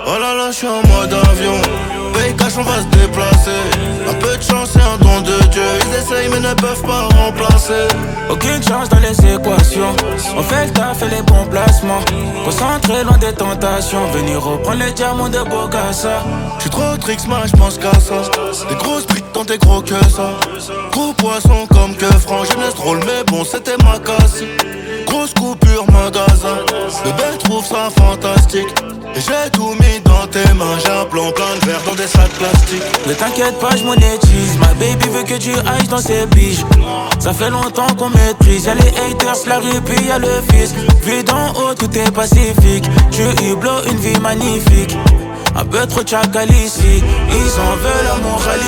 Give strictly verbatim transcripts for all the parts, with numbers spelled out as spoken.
Oh là là, je suis en mode avion. Paye cash, on va se déplacer. Un peu de chance et un don de Dieu. Ils essayent mais ne peuvent pas remplacer. Aucune chance dans les équations. On fait le taf et les bons placements. Concentré loin des tentations. Venir reprendre les diamants de Bokassa. J'suis trop tricks, moi j'pense qu'à ça. Des grosses briques tant t'es gros que ça. Gros poisson comme que franc. Jeunesse drôle mais bon c'était ma casse. Grosse coupure magasin. Bébé trouve ça fantastique. Et j'ai tout mis dans tes mains. J'ai un plan plein de verre dans des sacs plastiques. Ne t'inquiète pas, j'monétise. Ma baby veut que tu ailles dans ses biches. Ça fait longtemps qu'on maîtrise. Y'a les haters, la rue, puis y'a le fisc. Vu d'en haut, tout est pacifique. Tu hublot, une vie magnifique. Un peu trop chacal ici. Ils en veulent à Montréal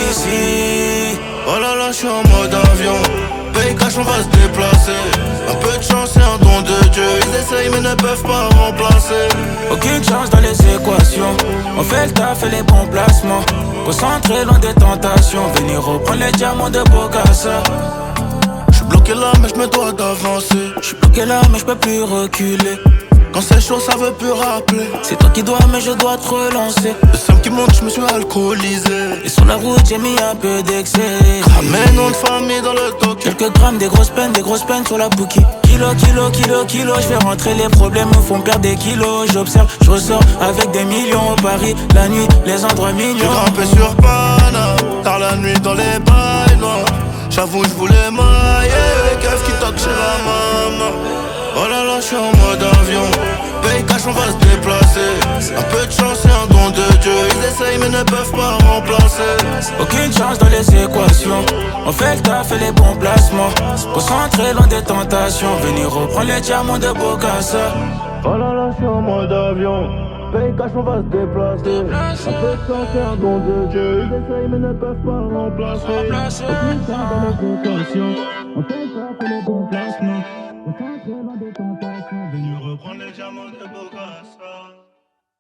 ici. Oh là là, j'suis en mode avion. Paye cash, on va se déplacer. Un peu de chance et un don de Dieu. Ils essayent mais ne peuvent pas remplacer. Aucune chance dans les équations. On fait le taf et les bons placements. Concentré loin des tentations. Venir reprendre les diamants de Bokassa. J'suis bloqué là mais j'me dois d'avancer. J'suis bloqué là mais j'peux plus reculer. Quand c'est chaud ça veut plus rappeler. C'est toi qui dois mais je dois te relancer. Le seum qui monte j'me suis alcoolisé. Et sur la route j'ai mis un peu d'excès. Ramène nom de famille dans le toc. Quelques grammes, des grosses peines, des grosses peines sur la bouquille. Kilo, kilo, kilo, kilo. Je fais rentrer les problèmes, me font perdre des kilos. J'observe, je ressors avec des millions au Paris. La nuit, les endroits mignons. J'ai grimpé sur Pana, tard la nuit dans les bails noirs. J'avoue j'voulais mailler. Les keufs qui toquent chez la maman. Oh là là, j'suis en mode avion. Paye cash, on va se déplacer. Un peu de chance et un don de Dieu. Ils essayent mais ne peuvent pas remplacer. Aucune chance dans les équations. On fait le taf et les bons placements. Concentré loin des tentations. Venir reprendre les diamants de Bokassa. Oh là là, j'suis en mode avion. Paye cash, on va se déplacer. Un peu de chance et un don de Dieu. Ils essayent mais ne peuvent pas remplacer. Aucune chance dans les équations. On fait le taf et les bons placements.